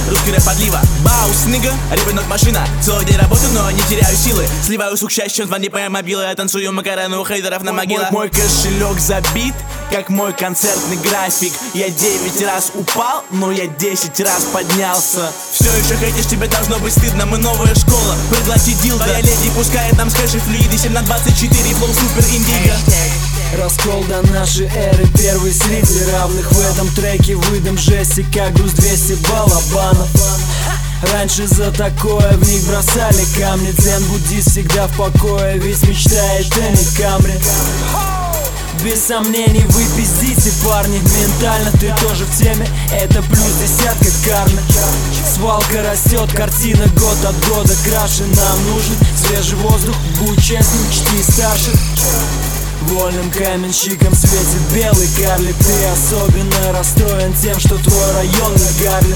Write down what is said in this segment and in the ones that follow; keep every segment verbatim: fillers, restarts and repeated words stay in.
русский рэп подлива. Баус, нига, ребенок машина. Целый день работаю, но не теряю силы. Сливаю сук счастьем, звони по мобилы. Я танцую макарену у хейтеров на могилах. Мой кошелек забит, как мой концертный график. Я девять раз упал, но я десять раз поднялся. Все еще хейтишь, тебе должно быть стыдно. Мы новая школа, проглоти дилда. Твоя леди пускает нам скэши флюиды. Семь на двадцать четыре, флоу супер индиго. Раскол до нашей эры, первый среди равных. В этом треке выдам жести, как груз двести балабанов. Раньше за такое в них бросали камни. Дзен-буддист всегда в покое, ведь мечтает о не камре. Без сомнений вы пиздите, парни. Ментально ты тоже в теме, это плюс десятка карны. Свалка растет, картина год от года краше. Нам нужен свежий воздух, будь честным, чти старших. Вольным каменщиком светит белый карлик. Ты особенно расстроен тем, что твой район не Гарлем.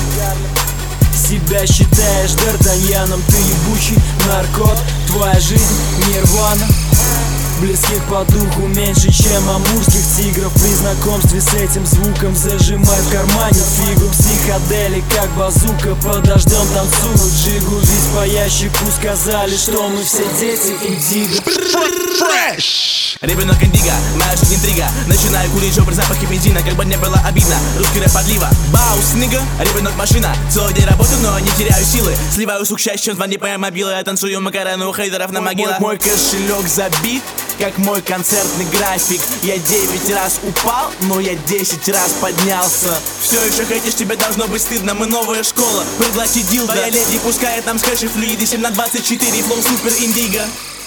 Себя считаешь Д'Артаньяном, ты ебучий наркот. Твоя жизнь нирвана. Близких по духу меньше, чем амурских тигров. При знакомстве с этим звуком зажимай в кармане фигу. Психоделик, как базука, под дождем танцуют джигу. Ведь по ящику сказали, что мы все дети индиго. Ребенок индиго, моя жизнь интрига. Начинаю курить жопы, запахи бензина, как бы не было обидно. Русский рэп подлива. Баус, нига, ребенок машина. Целый день работаю, но не теряю силы. Сливаю сук счастьем, звони по мобилы. Я танцую макарену у хейтеров на могилах. Мой кошелек забит, как мой концертный график. Я девять раз упал, но я десять раз поднялся. Все еще хейтишь, тебе должно быть стыдно. Мы новая школа, проглоти дилда. Твоя леди пускает нам скэши флюиды. Семь на двадцать четыре, флоу супер индиго.